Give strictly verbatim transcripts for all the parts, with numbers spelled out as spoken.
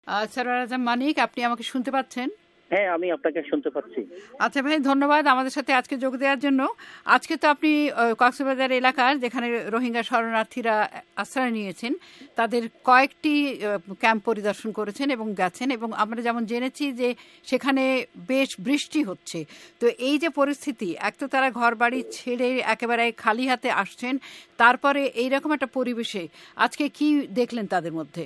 সরওয়ার আজম মানিক, আপনি আমাকে শুনতে পাচ্ছেন? হ্যাঁ, আমি আপনাকে শুনতে পাচ্ছি। আচ্ছা ভাই, ধন্যবাদ আমাদের সাথে আজকে যোগ দেওয়ার জন্য। আজকে তো আপনি কক্সবাজার এলাকার যেখানে রোহিঙ্গা শরণার্থীরা আশ্রয় নিয়েছেন তাদের কয়েকটি ক্যাম্প পরিদর্শন করেছেন এবং গেছেন, এবং আমরা যেমন জেনেছি যে সেখানে বেশ বৃষ্টি হচ্ছে। তো এই যে পরিস্থিতি, এক তো তারা ঘর বাড়ি ছেড়ে একেবারে খালি হাতে আসছেন, তারপরে এইরকম একটা পরিবেশে আজকে কি দেখলেন তাদের মধ্যে?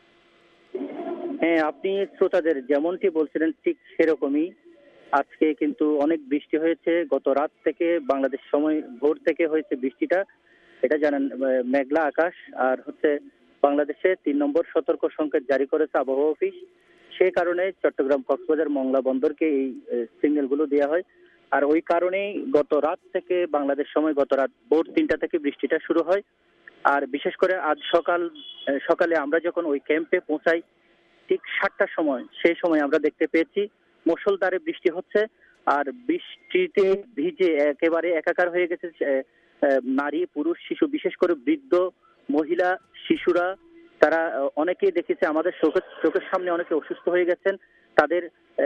হ্যাঁ, আপনি শ্রোতাদের যেমনটি বলছিলেন ঠিক সেরকমই আজকে কিন্তু অনেক বৃষ্টি হয়েছে। গত রাত থেকে বাংলাদেশ সময় ভোর থেকে হয়েছে বৃষ্টিটা, এটা জানেন। মেঘলা আকাশ, আর হচ্ছে বাংলাদেশে তিন নম্বর সতর্ক সংকেত জারি করেছে আবহাওয়া অফিস। সেই কারণে চট্টগ্রাম, কক্সবাজার, মংলা বন্দরকে এই সিগন্যাল গুলো দেওয়া হয়। আর ওই কারণেই গত রাত থেকে বাংলাদেশ সময় গত রাত ভোর তিনটা থেকে বৃষ্টিটা শুরু হয়। আর বিশেষ করে আজ সকাল সকালে আমরা যখন ওই ক্যাম্পে পৌঁছাই ঠিক সাতটার সময়, সেই সময় আমরা দেখতে পেয়েছি মুষলধারে বৃষ্টি হচ্ছে। আর বৃষ্টিতে ভিজে একেবারে একাকার হয়ে গেছে নারী, পুরুষ, শিশু, বিশেষ করে বৃদ্ধ, মহিলা, শিশুরা। তারা অনেকেই দেখেছে আমাদের চোখের চোখের সামনে অনেকে অসুস্থ হয়ে গেছেন। তাদের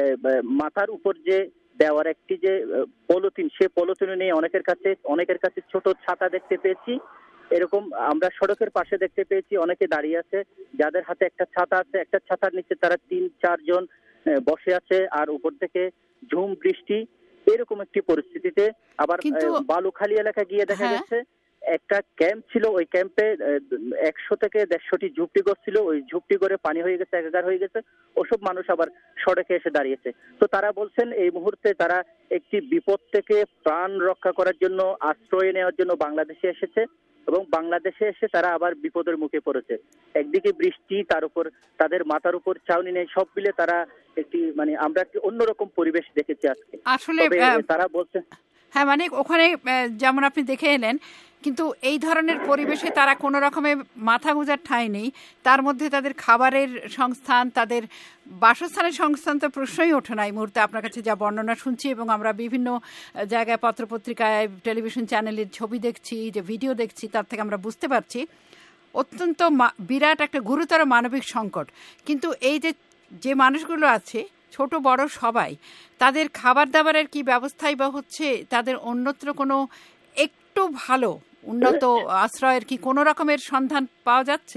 মাথার উপর যে দেওয়ার একটি যে পলিথিন, সে পলিথিন নিয়ে অনেকের কাছে অনেকের কাছে ছোট ছাতা দেখতে পেয়েছি। এরকম আমরা সড়কের পাশে দেখতে পেয়েছি অনেকে দাঁড়িয়ে আছে, যাদের হাতে একটা ছাতা আছে, একটা ছাতার নিচে তারা তিন চারজন বসে আছে, আর উপর থেকে ঝুম বৃষ্টি। এরকম একটি পরিস্থিতিতে আবার বালুখালী এলাকায় গিয়ে দেখা গেছে একটা ক্যাম্প ছিল, ওই ক্যাম্পে একশো থেকে দেড়শোটি ঝুপড়ি ঘর ছিল। ওই ঝুপড়ি ঘরে পানি হয়ে গেছে, একাকার হয়ে গেছে। ওসব মানুষ আবার সড়কে এসে দাঁড়িয়েছে। তো তারা বলছেন এই মুহূর্তে তারা একটি বিপদ থেকে প্রাণ রক্ষা করার জন্য, আশ্রয় নেওয়ার জন্য বাংলাদেশে এসেছে, এবং বাংলাদেশে এসে তারা আবার বিপদের মুখে পড়েছে। একদিকে বৃষ্টি, তার উপর তাদের মাথার উপর ছাউনি নেই, সব মিলে তারা একটি মানে আমরা একটি অন্যরকম পরিবেশ দেখেছি আজকে। আসলে তারা বলছে হ্যাঁ, মানে ওখানে যেমন আপনি দেখে এলেন, কিন্তু এই ধরনের পরিবেশে তারা কোনো রকমের মাথা গোঁজার ঠাঁই নেই। তার মধ্যে তাদের খাবারের সংস্থান, তাদের বাসস্থানের সংস্থান তো প্রশ্নই ওঠে না এই মুহূর্তে। আপনার কাছে যা বর্ণনা শুনছি, এবং আমরা বিভিন্ন জায়গায় পত্রপত্রিকায়, টেলিভিশন চ্যানেলের ছবি দেখছি, যে ভিডিও দেখছি, তার থেকে আমরা বুঝতে পারছি অত্যন্ত বিরাট একটা গুরুতর মানবিক সংকট। কিন্তু এই যে যে মানুষগুলো আছে, ছোট বড় সবাই, তাদের খাবার দাবারের কি ব্যবস্থাই বা হচ্ছে, তাদের অন্যত্র কোনো একটু ভালো উন্নত আশ্রয়ের কি কোনো রকমের সন্ধান পাওয়া যাচ্ছে?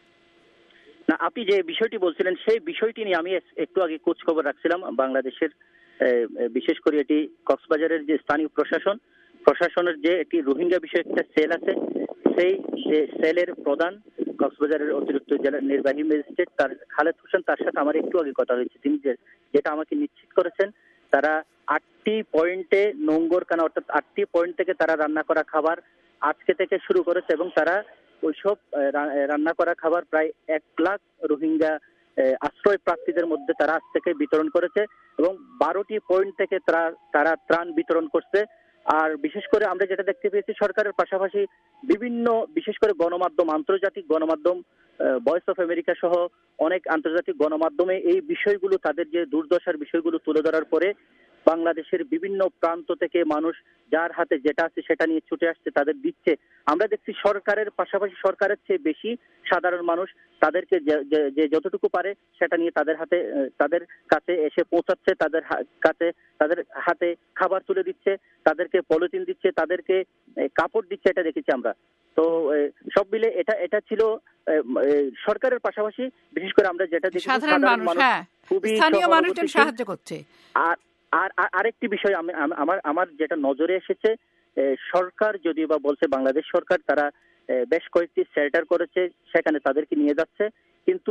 না, আপনি যে বিষয়টি বলছিলেন সেই বিষয়টি নিয়ে আমি একটু আগে খোঁজ খবর রাখছিলাম। বাংলাদেশের বিশেষ করে এটি কক্সবাজারের যে স্থানীয় প্রশাসন প্রশাসনের যে একটি রোহিঙ্গা বিষয়ে একটা সেল আছে, সেই যে সেলের প্রধান কক্সবাজারের অতিরিক্ত জেলা নির্বাহী ম্যাজিস্ট্রেট তার খালেদ হোসেন, তার সাথে আমার একটু আগে কথা হয়েছে। তিনি যেটা আমাকে নিশ্চিত করেছেন, তারা আটটি পয়েন্টে নোংরখানা, অর্থাৎ আটটি পয়েন্ট থেকে তারা রান্না করা খাবার আজকে থেকে শুরু করেছে, এবং তারা ওইসব রান্না করা খাবার প্রায় এক লাখ রোহিঙ্গা আশ্রয় প্রার্থীদের মধ্যে তারা আজ থেকে বিতরণ করেছে, এবং বারোটি পয়েন্ট থেকে তারা তারা ত্রাণ বিতরণ করছে। আর বিশেষ করে আমরা যেটা দেখতে পেয়েছি, সরকারের পাশাপাশি বিভিন্ন বিশেষ করে গণমাধ্যম, আন্তর্জাতিক গণমাধ্যম, ভয়েস অফ আমেরিকা সহ অনেক আন্তর্জাতিক গণমাধ্যমে এই বিষয়গুলো, তাদের যে দুর্দশার বিষয়গুলো তুলে ধরার পরে বাংলাদেশের বিভিন্ন প্রান্ত থেকে মানুষ যার হাতে যেটা আছে সেটা নিয়ে ছুটে আসছে, তাদের দিচ্ছে। আমরা দেখছি সরকারের পাশাপাশি সরকারের চেয়ে বেশি সাধারণ মানুষ তাদেরকে যে যতটুকু পারে সেটা নিয়ে তাদের হাতে তাদের কাছে এসে পৌঁছাচ্ছে, তাদের কাছে তাদের হাতে খাবার তুলে দিচ্ছে, তাদেরকে পলিথিন দিচ্ছে, তাদেরকে কাপড় দিচ্ছে। এটা দেখেছি আমরা। তো সব মিলে এটা এটা ছিল সরকারের পাশাপাশি বিশেষ করে আমরা যেটা দেখি সাধারণ মানুষ খুবই সাহায্য করছে। আর আর আরেকটি বিষয় আমি আমার আমার যেটা নজরে এসেছে, সরকার যদিও বা বলছে বাংলাদেশ সরকার তারা বেশ কয়েকটি শেল্টার করেছে, সেখানে তাদেরকে নিয়ে যাচ্ছে, কিন্তু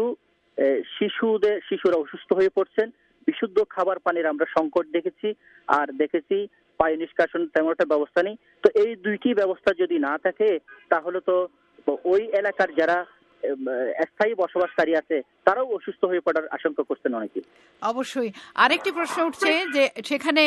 শিশুদের শিশুরা অসুস্থ হয়ে পড়ছেন। বিশুদ্ধ খাবার পানির আমরা সংকট দেখেছি, আর দেখেছি পানি নিষ্কাশন তেমন একটা ব্যবস্থা নেই। তো এই দুইটি ব্যবস্থা যদি না থাকে, তাহলে তো ওই এলাকার যারা স্থায়ী বসবাসকারী আছে তারাও অসুস্থ হয়ে পড়ার আশঙ্কা করছেন অনেকে। অবশ্যই আরেকটি প্রশ্ন উঠছে যে সেখানে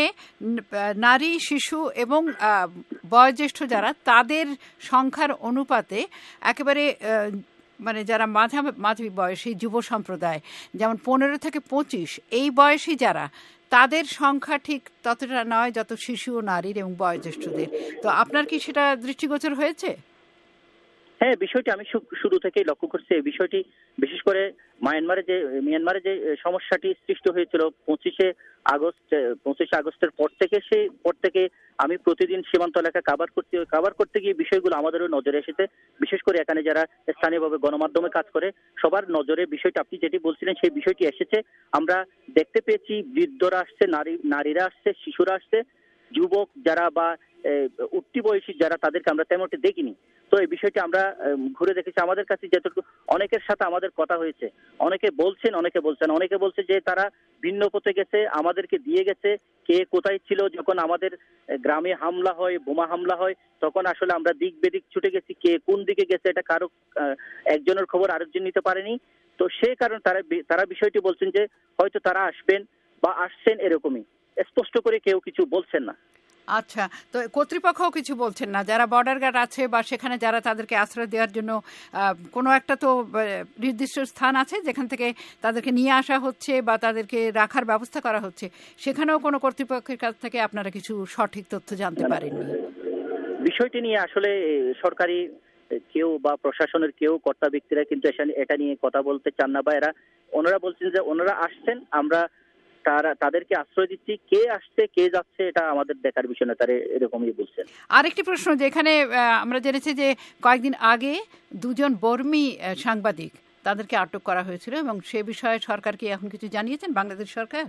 নারী, শিশু এবং বয়োজ্যেষ্ঠ যারা, তাদের সংখ্যার অনুপাতে একেবারে মানে যারা মাঝা মাঝারি বয়সী যুব সম্প্রদায়, যেমন পনেরো থেকে পঁচিশ এই বয়সী যারা, তাদের সংখ্যা ঠিক ততটা নয় যত শিশু ও নারীর এবং বয়োজ্যেষ্ঠদের। তো আপনার কি সেটা দৃষ্টিগোচর হয়েছে? হ্যাঁ, বিষয়টি আমি শু- শুরু থেকেই লক্ষ্য করছি। এই বিষয়টি বিশেষ করে মায়ানমারে যে মিয়ানমারে যে সমস্যাটি সৃষ্টি হয়েছিল পঁচিশে আগস্ট পঁচিশে আগস্টের পর থেকে, সেই পর থেকে আমি প্রতিদিন সীমান্ত এলাকা কাভার করতে কাভার করতে গিয়ে বিষয়গুলো আমাদেরও নজরে এসেছে। বিশেষ করে এখানে যারা স্থানীয়ভাবে গণমাধ্যমে কাজ করে সবার নজরে বিষয়টি, আপনি যেটি বলছিলেন সেই বিষয়টি এসেছে। আমরা দেখতে পেয়েছি বৃদ্ধরা আসছে, নারী নারীরা আসছে, শিশুরা আসছে, যুবক যারা বা উঠতি বয়সী যারা, তাদেরকে আমরা তেমনটি দেখিনি। তো এই বিষয়টি আমরা আহ, ঘুরে দেখেছি। আমাদের কাছে যতটুকু, অনেকের সাথে আমাদের কথা হয়েছে, অনেকে বলছেন অনেকে বলছেন অনেকে বলছে যে তারা ভিন্ন পথে গেছে, আমাদেরকে দিয়ে গেছে। কে কোথায় ছিল যখন আমাদের আহ, গ্রামে হামলা হয়, বোমা হামলা হয়, তখন আসলে আমরা দিক বেদিক ছুটে গেছি, কে কোন দিকে গেছে এটা কারো আহ, একজনের খবর আরেকজন নিতে পারেনি। তো সেই কারণে তারা বি- তারা বিষয়টি বলছেন যে হয়তো তারা আসবেন বা আসছেন, এরকমই স্পষ্ট করে কেউ কিছু বলছেন না। আচ্ছা, তো কর্তৃপক্ষও কিছু বলছেন না? যারা বর্ডার গার্ড আছে বা সেখানে যারা তাদেরকে আশ্রয় দেওয়ার জন্য আহ, কোনো একটা তো আহ, নির্দিষ্ট স্থান আছে যেখান থেকে তাদেরকে নিয়ে আসা হচ্ছে বা তাদেরকে রাখার ব্যবস্থা করা হচ্ছে, সেখানেও কোনো কর্তৃপক্ষের কাছ থেকে আপনারা কিছু সঠিক তথ্য জানতে পারেননি? বিষয়টি নিয়ে আসলে এ, সরকারি এ, কেউ বা প্রশাসনের কেউ কর্তা ব্যক্তিরা কিন্তু এসা- এটা নিয়ে কথা বলতে চান না, বা এরা ওনারা বলছেন যে ওনারা আসছেন, আমরা তারা তাদেরকে আশ্রয় দিচ্ছি, কে আসছে কে যাচ্ছে এটা আমাদের দেখার বিষয় না, তারা এরকমই বলছেন। আরেকটি প্রশ্ন, যেখানে আহ, আমরা জেনেছি যে কয়েকদিন আগে দুজন বর্মী আহ, সাংবাদিক তাদেরকে আটক করা হয়েছিল, এবং সে বিষয়ে সরকার কি এখন কিছু জানিয়েছেন, বাংলাদেশ সরকার?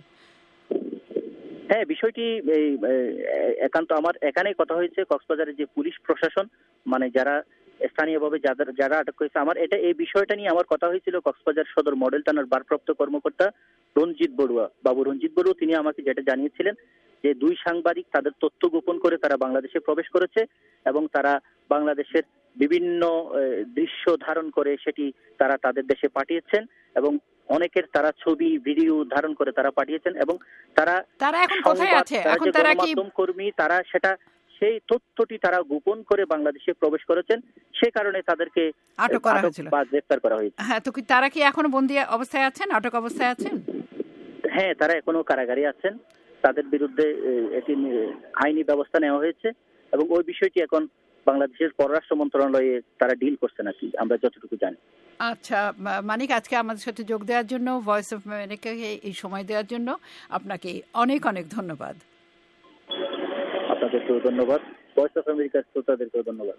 হ্যাঁ, বিষয়টি এই এ, একান্ত আমার এখানেই কথা হয়েছে। কক্সবাজারের যে পুলিশ প্রশাসন, মানে যারা স্থানীয়ভাবে যাদের যারা আটক হয়েছে, আমার এটা এই বিষয়টা নিয়ে আমার কথা হয়েছিল কক্সবাজার সদর মডেল থানার ভারপ্রাপ্ত কর্মকর্তা রঞ্জিত বড়ুয়া, বাবু রঞ্জিত বড়ুয়া, তিনি আমাকে যেটা জানিয়েছিলেন যে দুই সাংবাদিক তাদের তথ্য গোপন করে তারা বাংলাদেশে প্রবেশ করেছে, এবং তারা বাংলাদেশের বিভিন্ন এ, দৃশ্য ধারণ করে সেটি তারা তাদের দেশে পাঠিয়েছেন, এবং অনেকের তারা ছবি ভিডিও ধারণ করে তারা পাঠিয়েছেন, এবং তারা তারা এখন কোথায় সংবাদ, আছে? তারা এখন যে তারা কি গণমাধ্যম কর্মী, তারা সেটা সেই তথ্যটি তারা গোপন করে বাংলাদেশে প্রবেশ করেছেন, সে কারণে তাদেরকে আটক করা আটক হয়েছিল? বা গ্রেফতার করা হয়েছে। হ্যাঁ, তো কি তারা কি এখনো বন্দি অবস্থায় আছেন, আটক অবস্থায় আছেন? হ্যাঁ, তারা এখনো কারাগারে আছেন, তাদের বিরুদ্ধে এ, এটি নিয়ে আইনি ব্যবস্থা নেওয়া হয়েছে, এবং ওই বিষয়টি এখন বাংলাদেশের পররাষ্ট্র মন্ত্রণালয়ে তারা ডিল করছে নাকি, আমরা যতটুকু জানি। আচ্ছা, মা- মানিক, আজকে আমাদের সাথে যোগ দেওয়ার জন্য, ভয়েস অফ আমেরিকাকে এই সময় দেওয়ার জন্য আপনাকে অনেক অনেক ধন্যবাদ। আপনাদেরকেও ধন্যবাদ, ভয়েস অফ আমেরিকার শ্রোতাদেরকেও ধন্যবাদ।